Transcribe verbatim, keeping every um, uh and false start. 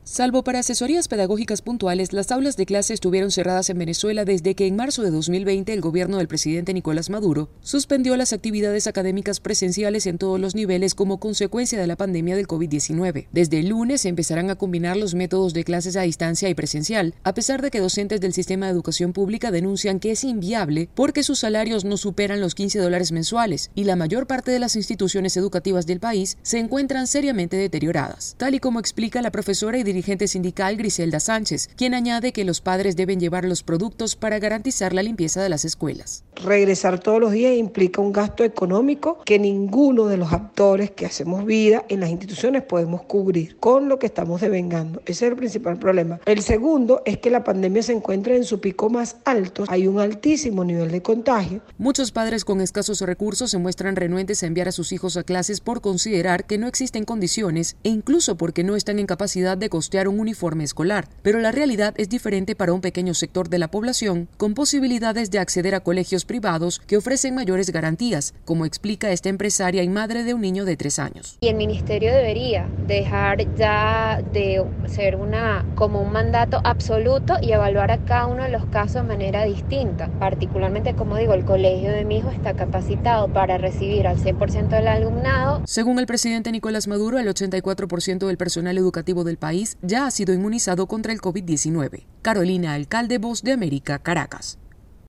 Salvo para asesorías pedagógicas puntuales, las aulas de clase estuvieron cerradas en Venezuela desde que en marzo de dos mil veinte el gobierno del presidente Nicolás Maduro suspendió las actividades académicas presenciales en todos los niveles como consecuencia de la pandemia del COVID diecinueve. Desde el lunes se empezarán a combinar los métodos de clases a distancia y presencial, a pesar de que docentes del sistema de educación pública denuncian que es inviable porque sus salarios no superan los quince dólares mensuales y la mayor parte de las instituciones educativas del país se encuentran seriamente deterioradas, tal y como explica la profesora y dirigente dirigente sindical Griselda Sánchez, quien añade que los padres deben llevar los productos para garantizar la limpieza de las escuelas. Regresar todos los días implica un gasto económico que ninguno de los actores que hacemos vida en las instituciones podemos cubrir con lo que estamos devengando. Ese es el principal problema. El segundo es que la pandemia se encuentra en su pico más alto. Hay un altísimo nivel de contagio. Muchos padres con escasos recursos se muestran renuentes a enviar a sus hijos a clases por considerar que no existen condiciones e incluso porque no están en capacidad de costear un uniforme escolar, pero la realidad es diferente para un pequeño sector de la población con posibilidades de acceder a colegios privados que ofrecen mayores garantías, como explica esta empresaria y madre de un niño de tres años. Y el ministerio debería dejar ya de ser una como un mandato absoluto y evaluar a cada uno de los casos de manera distinta. Particularmente, como digo, el colegio de mi hijo está capacitado para recibir al cien por ciento del alumnado. Según el presidente Nicolás Maduro, el ochenta y cuatro por ciento del personal educativo del país ya ha sido inmunizado contra el COVID diecinueve. Carolina Alcalde, Voz de América, Caracas.